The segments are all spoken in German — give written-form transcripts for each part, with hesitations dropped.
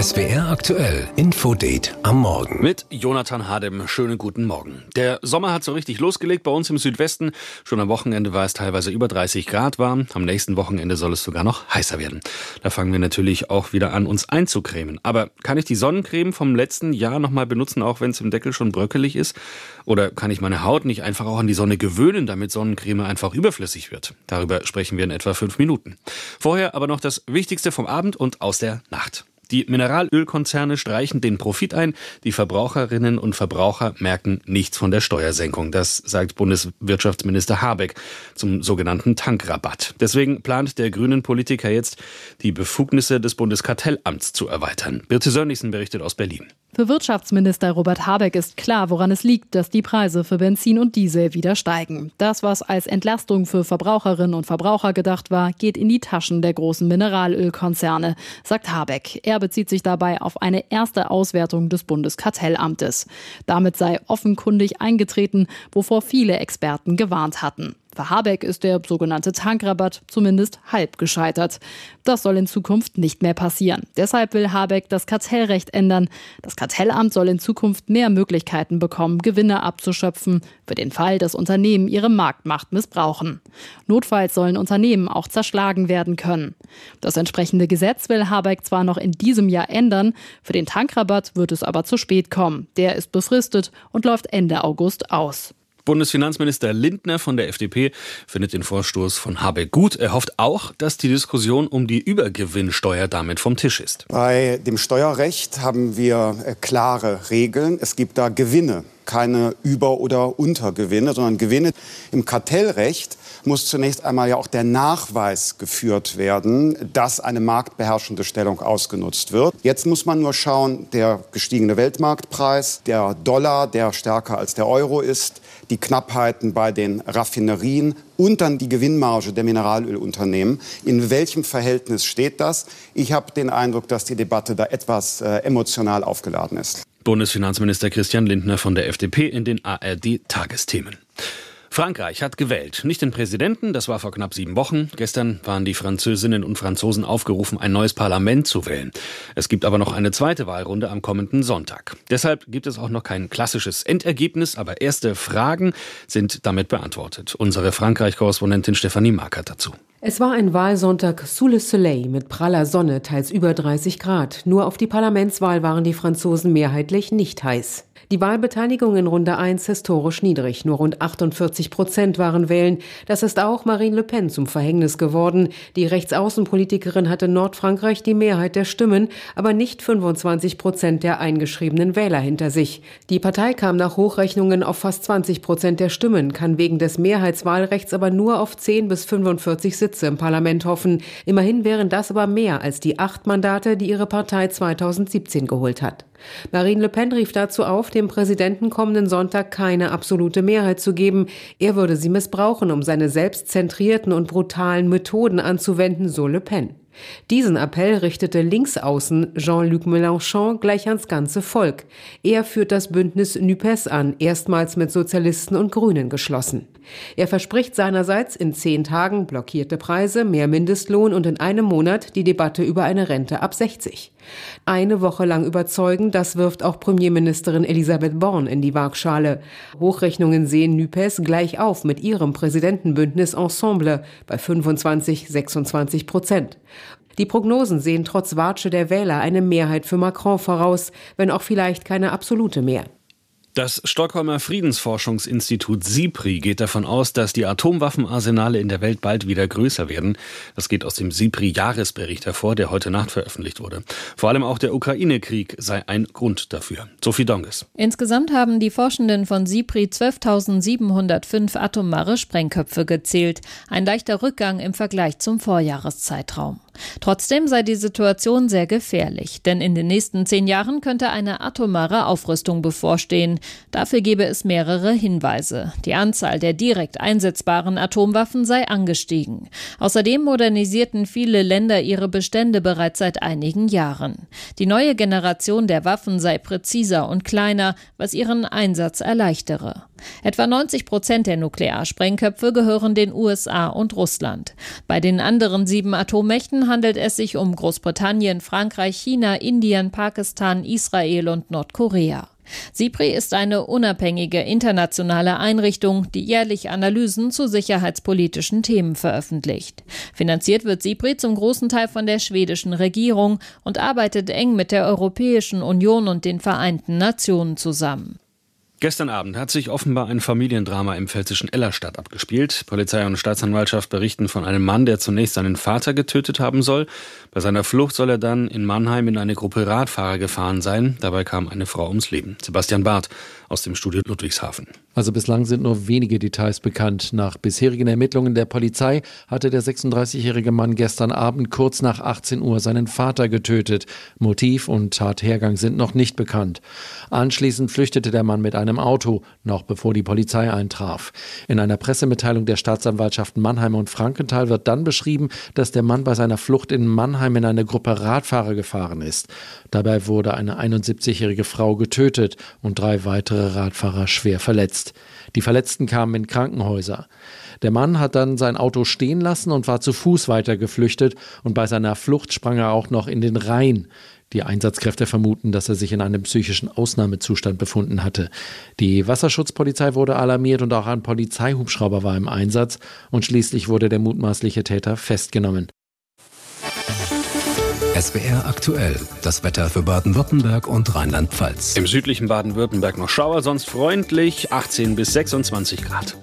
SWR aktuell Infodate am Morgen. Mit Jonathan Hadem. Schönen guten Morgen. Der Sommer hat so richtig losgelegt bei uns im Südwesten. Schon am Wochenende war es teilweise über 30 Grad warm. Am nächsten Wochenende soll es sogar noch heißer werden. Da fangen wir natürlich auch wieder an, uns einzucremen. Aber kann ich die Sonnencreme vom letzten Jahr nochmal benutzen, auch wenn es im Deckel schon bröckelig ist? Oder kann ich meine Haut nicht einfach auch an die Sonne gewöhnen, damit Sonnencreme einfach überflüssig wird? Darüber sprechen wir in etwa 5 Minuten. Vorher aber noch das Wichtigste vom Abend und aus der Nacht. Die Mineralölkonzerne streichen den Profit ein. Die Verbraucherinnen und Verbraucher merken nichts von der Steuersenkung. Das sagt Bundeswirtschaftsminister Habeck zum sogenannten Tankrabatt. Deswegen plant der grünen Politiker jetzt, die Befugnisse des Bundeskartellamts zu erweitern. Birte Sönnigsen berichtet aus Berlin. Für Wirtschaftsminister Robert Habeck ist klar, woran es liegt, dass die Preise für Benzin und Diesel wieder steigen. Das, was als Entlastung für Verbraucherinnen und Verbraucher gedacht war, geht in die Taschen der großen Mineralölkonzerne, sagt Habeck. Er bezieht sich dabei auf eine erste Auswertung des Bundeskartellamtes. Damit sei offenkundig eingetreten, wovor viele Experten gewarnt hatten. Für Habeck ist der sogenannte Tankrabatt zumindest halb gescheitert. Das soll in Zukunft nicht mehr passieren. Deshalb will Habeck das Kartellrecht ändern. Das Kartellamt soll in Zukunft mehr Möglichkeiten bekommen, Gewinne abzuschöpfen, für den Fall, dass Unternehmen ihre Marktmacht missbrauchen. Notfalls sollen Unternehmen auch zerschlagen werden können. Das entsprechende Gesetz will Habeck zwar noch in diesem Jahr ändern, für den Tankrabatt wird es aber zu spät kommen. Der ist befristet und läuft Ende August aus. Bundesfinanzminister Lindner von der FDP findet den Vorstoß von Habeck gut. Er hofft auch, dass die Diskussion um die Übergewinnsteuer damit vom Tisch ist. Bei dem Steuerrecht haben wir klare Regeln. Es gibt da Gewinne, keine Über- oder Untergewinne, sondern Gewinne. Im Kartellrecht muss zunächst einmal ja auch der Nachweis geführt werden, dass eine marktbeherrschende Stellung ausgenutzt wird. Jetzt muss man nur schauen, der gestiegene Weltmarktpreis, der Dollar, der stärker als der Euro ist, die Knappheiten bei den Raffinerien und dann die Gewinnmarge der Mineralölunternehmen. In welchem Verhältnis steht das? Ich habe den Eindruck, dass die Debatte da etwas emotional aufgeladen ist. Bundesfinanzminister Christian Lindner von der FDP in den ARD-Tagesthemen. Frankreich hat gewählt. Nicht den Präsidenten, das war vor knapp 7 Wochen. Gestern waren die Französinnen und Franzosen aufgerufen, ein neues Parlament zu wählen. Es gibt aber noch eine zweite Wahlrunde am kommenden Sonntag. Deshalb gibt es auch noch kein klassisches Endergebnis, aber erste Fragen sind damit beantwortet. Unsere Frankreich-Korrespondentin Stefanie Markert dazu. Es war ein Wahlsonntag sous le soleil mit praller Sonne, teils über 30 Grad. Nur auf die Parlamentswahl waren die Franzosen mehrheitlich nicht heiß. Die Wahlbeteiligung in Runde 1 historisch niedrig. Nur rund 48% waren wählen. Das ist auch Marine Le Pen zum Verhängnis geworden. Die Rechtsaußenpolitikerin hatte in Nordfrankreich die Mehrheit der Stimmen, aber nicht 25% der eingeschriebenen Wähler hinter sich. Die Partei kam nach Hochrechnungen auf fast 20% der Stimmen, kann wegen des Mehrheitswahlrechts aber nur auf 10 bis 45 Sitze im Parlament hoffen. Immerhin wären das aber mehr als die 8 Mandate, die ihre Partei 2017 geholt hat. Marine Le Pen rief dazu auf, dem Präsidenten kommenden Sonntag keine absolute Mehrheit zu geben. Er würde sie missbrauchen, um seine selbstzentrierten und brutalen Methoden anzuwenden, so Le Pen. Diesen Appell richtete Linksaußen Jean-Luc Mélenchon gleich ans ganze Volk. Er führt das Bündnis NUPES an, erstmals mit Sozialisten und Grünen geschlossen. Er verspricht seinerseits in 10 Tagen blockierte Preise, mehr Mindestlohn und in einem Monat die Debatte über eine Rente ab 60. Eine Woche lang überzeugen, das wirft auch Premierministerin Elisabeth Borne in die Waagschale. Hochrechnungen sehen NUPES gleich auf mit ihrem Präsidentenbündnis Ensemble bei 25-26%. Die Prognosen sehen trotz Watsche der Wähler eine Mehrheit für Macron voraus, wenn auch vielleicht keine absolute mehr. Das Stockholmer Friedensforschungsinstitut SIPRI geht davon aus, dass die Atomwaffenarsenale in der Welt bald wieder größer werden. Das geht aus dem SIPRI-Jahresbericht hervor, der heute Nacht veröffentlicht wurde. Vor allem auch der Ukraine-Krieg sei ein Grund dafür. Sophie Donges. Insgesamt haben die Forschenden von SIPRI 12.705 atomare Sprengköpfe gezählt. Ein leichter Rückgang im Vergleich zum Vorjahreszeitraum. Trotzdem sei die Situation sehr gefährlich, denn in den nächsten 10 Jahren könnte eine atomare Aufrüstung bevorstehen. Dafür gebe es mehrere Hinweise. Die Anzahl der direkt einsetzbaren Atomwaffen sei angestiegen. Außerdem modernisierten viele Länder ihre Bestände bereits seit einigen Jahren. Die neue Generation der Waffen sei präziser und kleiner, was ihren Einsatz erleichtere. Etwa 90% der Nuklearsprengköpfe gehören den USA und Russland. Bei den anderen 7 Atommächten Staaten handelt es sich um Großbritannien, Frankreich, China, Indien, Pakistan, Israel und Nordkorea. SIPRI ist eine unabhängige internationale Einrichtung, die jährlich Analysen zu sicherheitspolitischen Themen veröffentlicht. Finanziert wird SIPRI zum großen Teil von der schwedischen Regierung und arbeitet eng mit der Europäischen Union und den Vereinten Nationen zusammen. Gestern Abend hat sich offenbar ein Familiendrama im pfälzischen Ellerstadt abgespielt. Polizei und Staatsanwaltschaft berichten von einem Mann, der zunächst seinen Vater getötet haben soll. Bei seiner Flucht soll er dann in Mannheim in eine Gruppe Radfahrer gefahren sein. Dabei kam eine Frau ums Leben. Sebastian Barth aus dem Studio Ludwigshafen. Also bislang sind nur wenige Details bekannt. Nach bisherigen Ermittlungen der Polizei hatte der 36-jährige Mann gestern Abend kurz nach 18 Uhr seinen Vater getötet. Motiv und Tathergang sind noch nicht bekannt. Anschließend flüchtete der Mann mit einem Auto, noch bevor die Polizei eintraf. In einer Pressemitteilung der Staatsanwaltschaften Mannheim und Frankenthal wird dann beschrieben, dass der Mann bei seiner Flucht in Mannheim in eine Gruppe Radfahrer gefahren ist. Dabei wurde eine 71-jährige Frau getötet und 3 weitere Radfahrer schwer verletzt. Die Verletzten kamen in Krankenhäuser. Der Mann hat dann sein Auto stehen lassen und war zu Fuß weiter geflüchtet und bei seiner Flucht sprang er auch noch in den Rhein. Die Einsatzkräfte vermuten, dass er sich in einem psychischen Ausnahmezustand befunden hatte. Die Wasserschutzpolizei wurde alarmiert und auch ein Polizeihubschrauber war im Einsatz und schließlich wurde der mutmaßliche Täter festgenommen. SWR aktuell, das Wetter für Baden-Württemberg und Rheinland-Pfalz. Im südlichen Baden-Württemberg noch Schauer, sonst freundlich, 18 bis 26 Grad.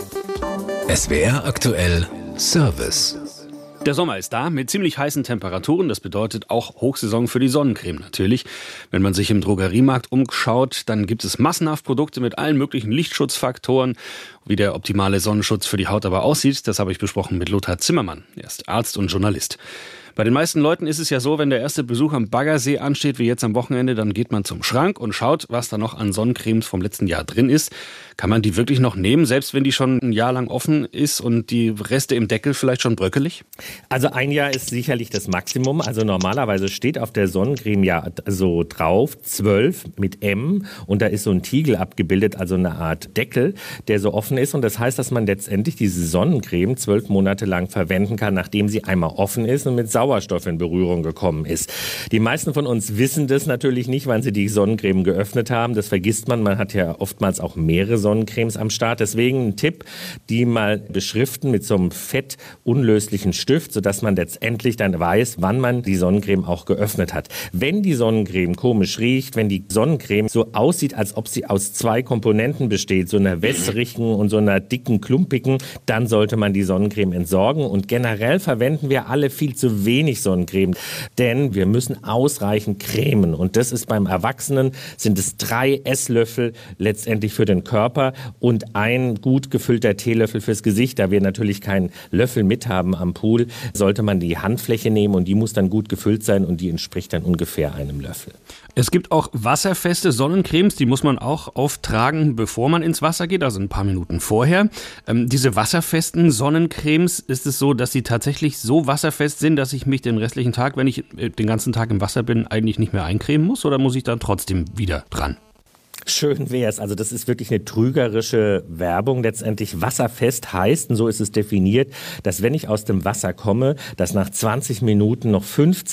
SWR aktuell, Service. Der Sommer ist da mit ziemlich heißen Temperaturen. Das bedeutet auch Hochsaison für die Sonnencreme natürlich. Wenn man sich im Drogeriemarkt umschaut, dann gibt es massenhaft Produkte mit allen möglichen Lichtschutzfaktoren. Wie der optimale Sonnenschutz für die Haut aber aussieht, das habe ich besprochen mit Lothar Zimmermann. Er ist Arzt und Journalist. Bei den meisten Leuten ist es ja so, wenn der erste Besuch am Baggersee ansteht, wie jetzt am Wochenende, dann geht man zum Schrank und schaut, was da noch an Sonnencremes vom letzten Jahr drin ist. Kann man die wirklich noch nehmen, selbst wenn die schon ein Jahr lang offen ist und die Reste im Deckel vielleicht schon bröckelig? Also ein Jahr ist sicherlich das Maximum. Also normalerweise steht auf der Sonnencreme ja so drauf 12 mit M und da ist so ein Tiegel abgebildet, also eine Art Deckel, der so offen ist. Und das heißt, dass man letztendlich diese Sonnencreme 12 Monate lang verwenden kann, nachdem sie einmal offen ist und mit Sauerstoff in Berührung gekommen ist. Die meisten von uns wissen das natürlich nicht, wann sie die Sonnencreme geöffnet haben. Das vergisst man. Man hat ja oftmals auch mehrere Sonnencremes am Start. Deswegen ein Tipp, die mal beschriften mit so einem fettunlöslichen Stift, sodass man letztendlich dann weiß, wann man die Sonnencreme auch geöffnet hat. Wenn die Sonnencreme komisch riecht, wenn die Sonnencreme so aussieht, als ob sie aus 2 Komponenten besteht, so einer wässrigen und so einer dicken, klumpigen, dann sollte man die Sonnencreme entsorgen. Und generell verwenden wir alle viel zu wenig Sonnencreme, denn wir müssen ausreichend cremen. Und das ist beim Erwachsenen, sind es 3 Esslöffel letztendlich für den Körper und ein gut gefüllter Teelöffel fürs Gesicht. Da wir natürlich keinen Löffel mit haben am Pool, sollte man die Handfläche nehmen und die muss dann gut gefüllt sein und die entspricht dann ungefähr einem Löffel. Es gibt auch wasserfeste Sonnencremes, die muss man auch auftragen, bevor man ins Wasser geht, also ein paar Minuten vorher. Diese wasserfesten Sonnencremes, ist es so, dass sie tatsächlich so wasserfest sind, dass ich mich den restlichen Tag, wenn ich den ganzen Tag im Wasser bin, eigentlich nicht mehr eincremen muss, oder muss ich dann trotzdem wieder dran? Schön wär's. Also das ist wirklich eine trügerische Werbung. Letztendlich wasserfest heißt, und so ist es definiert, dass wenn ich aus dem Wasser komme, dass nach 20 Minuten noch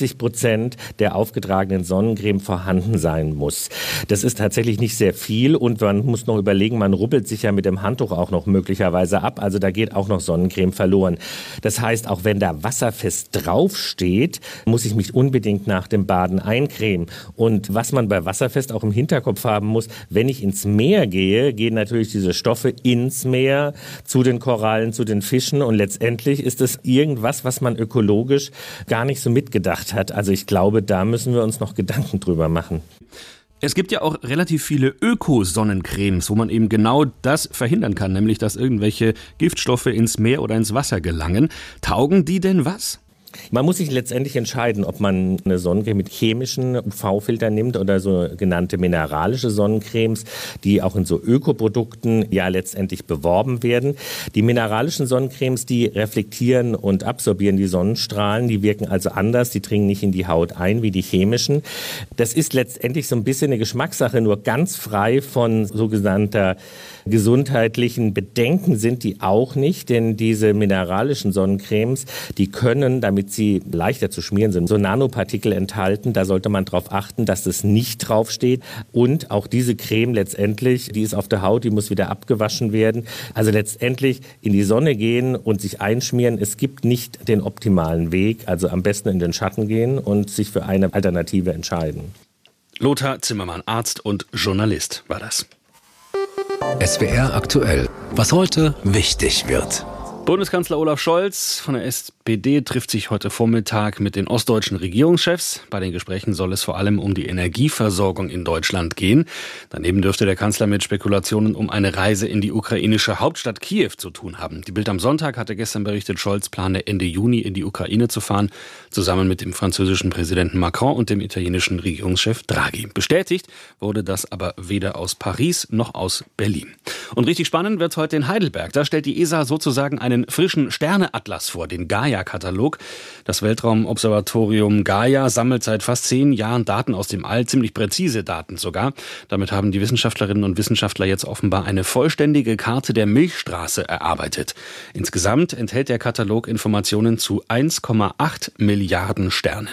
50% der aufgetragenen Sonnencreme vorhanden sein muss. Das ist tatsächlich nicht sehr viel und man muss noch überlegen, man rubbelt sich ja mit dem Handtuch auch noch möglicherweise ab. Also da geht auch noch Sonnencreme verloren. Das heißt, auch wenn da wasserfest draufsteht, muss ich mich unbedingt nach dem Baden eincremen. Und was man bei wasserfest auch im Hinterkopf haben muss, wenn ich ins Meer gehe, gehen natürlich diese Stoffe ins Meer, zu den Korallen, zu den Fischen und letztendlich ist es irgendwas, was man ökologisch gar nicht so mitgedacht hat. Also ich glaube, da müssen wir uns noch Gedanken drüber machen. Es gibt ja auch relativ viele Öko-Sonnencremes, wo man eben genau das verhindern kann, nämlich dass irgendwelche Giftstoffe ins Meer oder ins Wasser gelangen. Taugen die denn was? Man muss sich letztendlich entscheiden, ob man eine Sonnencreme mit chemischen UV-Filtern nimmt oder so genannte mineralische Sonnencremes, die auch in so Ökoprodukten ja letztendlich beworben werden. Die mineralischen Sonnencremes, die reflektieren und absorbieren die Sonnenstrahlen, die wirken also anders, die dringen nicht in die Haut ein wie die chemischen. Das ist letztendlich so ein bisschen eine Geschmackssache, nur ganz frei von sogenannter gesundheitlichen Bedenken sind die auch nicht, denn diese mineralischen Sonnencremes, die können, damit damit sie leichter zu schmieren sind, so Nanopartikel enthalten. Da sollte man darauf achten, dass das nicht draufsteht. Und auch diese Creme letztendlich, die ist auf der Haut, die muss wieder abgewaschen werden. Also letztendlich in die Sonne gehen und sich einschmieren. Es gibt nicht den optimalen Weg. Also am besten in den Schatten gehen und sich für eine Alternative entscheiden. Lothar Zimmermann, Arzt und Journalist, war das. SWR aktuell. Was heute wichtig wird. Bundeskanzler Olaf Scholz von der SPD trifft sich heute Vormittag mit den ostdeutschen Regierungschefs. Bei den Gesprächen soll es vor allem um die Energieversorgung in Deutschland gehen. Daneben dürfte der Kanzler mit Spekulationen um eine Reise in die ukrainische Hauptstadt Kiew zu tun haben. Die Bild am Sonntag hatte gestern berichtet, Scholz plane Ende Juni in die Ukraine zu fahren, zusammen mit dem französischen Präsidenten Macron und dem italienischen Regierungschef Draghi. Bestätigt wurde das aber weder aus Paris noch aus Berlin. Und richtig spannend wird es heute in Heidelberg. Da stellt die ESA sozusagen einen frischen Sterneatlas vor, den Gaia-Katalog. Das Weltraumobservatorium Gaia sammelt seit fast 10 Jahren Daten aus dem All, ziemlich präzise Daten sogar. Damit haben die Wissenschaftlerinnen und Wissenschaftler jetzt offenbar eine vollständige Karte der Milchstraße erarbeitet. Insgesamt enthält der Katalog Informationen zu 1,8 Milliarden Sternen.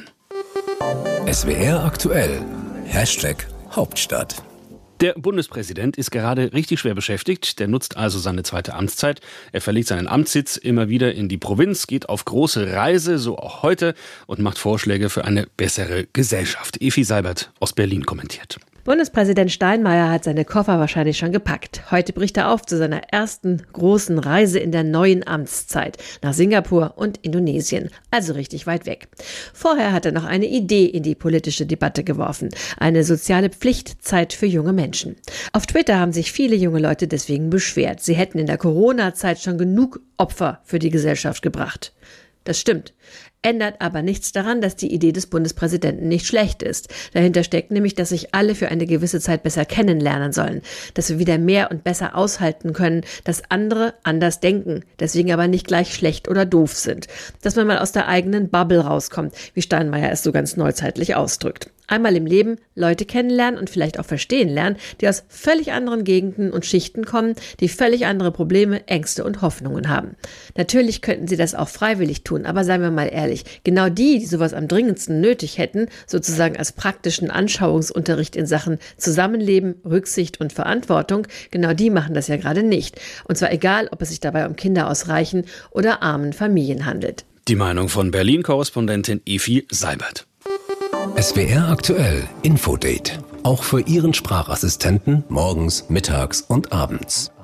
SWR aktuell. #Hauptstadt. Der Bundespräsident ist gerade richtig schwer beschäftigt. Der nutzt also seine zweite Amtszeit. Er verlegt seinen Amtssitz immer wieder in die Provinz, geht auf große Reise, so auch heute, und macht Vorschläge für eine bessere Gesellschaft. Evi Seibert aus Berlin kommentiert. Bundespräsident Steinmeier hat seine Koffer wahrscheinlich schon gepackt. Heute bricht er auf zu seiner ersten großen Reise in der neuen Amtszeit nach Singapur und Indonesien, also richtig weit weg. Vorher hat er noch eine Idee in die politische Debatte geworfen, eine soziale Pflichtzeit für junge Menschen. Auf Twitter haben sich viele junge Leute deswegen beschwert, sie hätten in der Corona-Zeit schon genug Opfer für die Gesellschaft gebracht. Das stimmt. Ändert aber nichts daran, dass die Idee des Bundespräsidenten nicht schlecht ist. Dahinter steckt nämlich, dass sich alle für eine gewisse Zeit besser kennenlernen sollen, dass wir wieder mehr und besser aushalten können, dass andere anders denken, deswegen aber nicht gleich schlecht oder doof sind, dass man mal aus der eigenen Bubble rauskommt, wie Steinmeier es so ganz neuzeitlich ausdrückt. Einmal im Leben Leute kennenlernen und vielleicht auch verstehen lernen, die aus völlig anderen Gegenden und Schichten kommen, die völlig andere Probleme, Ängste und Hoffnungen haben. Natürlich könnten sie das auch freiwillig tun, aber seien wir mal ehrlich, genau die sowas am dringendsten nötig hätten, sozusagen als praktischen Anschauungsunterricht in Sachen Zusammenleben, Rücksicht und Verantwortung, genau die machen das ja gerade nicht. Und zwar egal, ob es sich dabei um Kinder aus reichen oder armen Familien handelt. Die Meinung von Berlin-Korrespondentin Evi Seibert. SWR aktuell Infodate. Auch für Ihren Sprachassistenten morgens, mittags und abends.